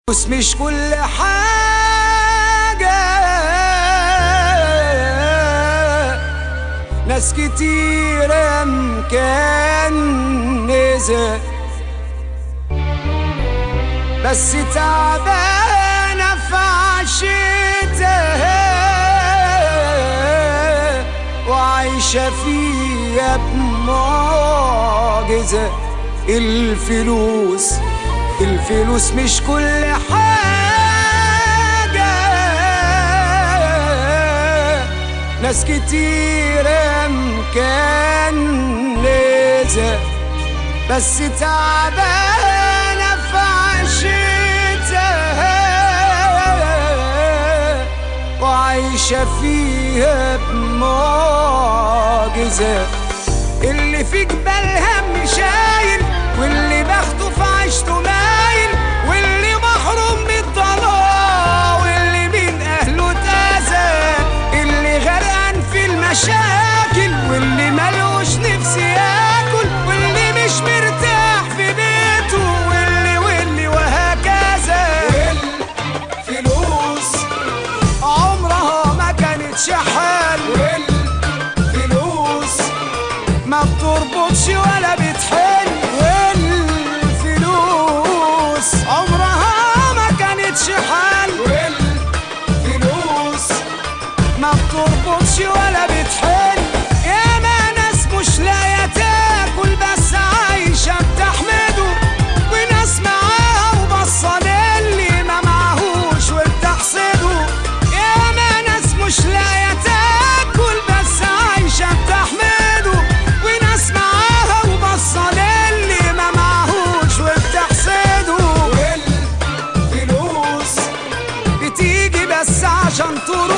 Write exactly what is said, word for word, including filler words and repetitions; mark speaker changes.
Speaker 1: بس مش كل حاجة، ناس كتيرة مكنزة بس تعبانة في عشتها وعايشة فيها بمعجزة. الفلوس الفلوس مش كل حاجة، ناس كتيرة مكنزة بس تعبانة في عشتها وعايشة فيها بمعجزة. اللي في جبالها مش شايل، واللي بخته في عيشته مايل، واللي محروم من الضنا، واللي من اهله اتأذى، اللي غرقان في المشاكل، واللي ملوش نفس ياكل، واللي مش مرتاح في بيته، واللي واللي وهكذا. والفلوس عمرها ما كانت شحال، والفلوس ما بتربطش ولا بتحل، والفلوس عمرها ما كانت شحال، والفلوس ما بتربطش ولا بتحل. ياما ناس مش لاقيه تاكل بس عايشه بتحمده، وناس معاها وبصه للي ما معهوش وبتحسده. ياما ناس مش لاقيه تاكل بس عايشه بتحمده، وناس معاها وبصه للي ما معهوش وبتحسده. والفلوس بتيجي بس عشان تروح